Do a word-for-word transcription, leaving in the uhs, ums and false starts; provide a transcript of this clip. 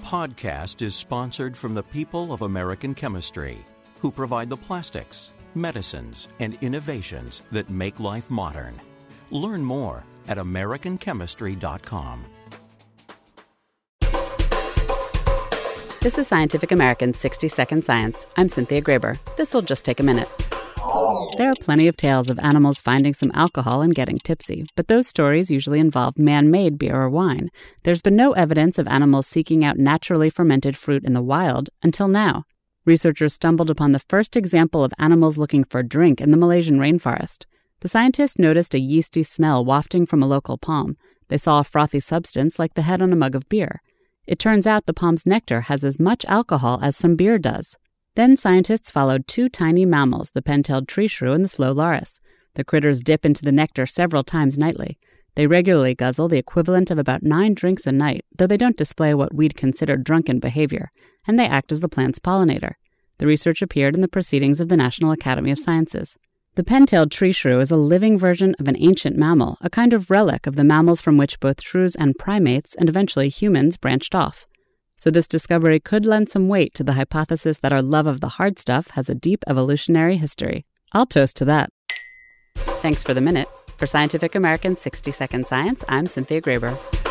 podcast is sponsored from the people of American Chemistry, who provide the plastics, medicines, and innovations that make life modern. Learn more at american chemistry dot com. This is Scientific American's sixty second Science. I'm Cynthia Graber. This will just take a minute. There are plenty of tales of animals finding some alcohol and getting tipsy, but those stories usually involve man-made beer or wine. There's been no evidence of animals seeking out naturally fermented fruit in the wild until now. Researchers stumbled upon the first example of animals looking for a drink in the Malaysian rainforest. The scientists noticed a yeasty smell wafting from a local palm. They saw a frothy substance like the head on a mug of beer. It turns out the palm's nectar has as much alcohol as some beer does. Then scientists followed two tiny mammals, the pen-tailed tree shrew and the slow loris. The critters dip into the nectar several times nightly. They regularly guzzle the equivalent of about nine drinks a night, though they don't display what we'd consider drunken behavior, and they act as the plant's pollinator. The research appeared in the Proceedings of the National Academy of Sciences. The pen-tailed tree shrew is a living version of an ancient mammal, a kind of relic of the mammals from which both shrews and primates, and eventually humans, branched off. So this discovery could lend some weight to the hypothesis that our love of the hard stuff has a deep evolutionary history. I'll toast to that. Thanks for the minute. For Scientific American's sixty second Science, I'm Cynthia Graber.